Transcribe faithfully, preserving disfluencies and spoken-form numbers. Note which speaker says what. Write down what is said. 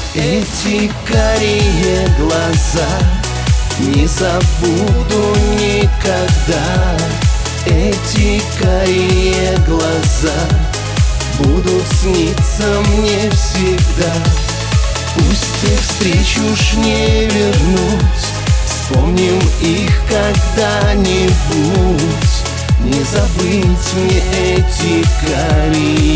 Speaker 1: Эти карие глаза не забуду никогда. Эти карие глаза будут сниться мне всегда. Пусть их встреч уж не вернуть, вспомним их когда-нибудь. Не забыть мне эти карие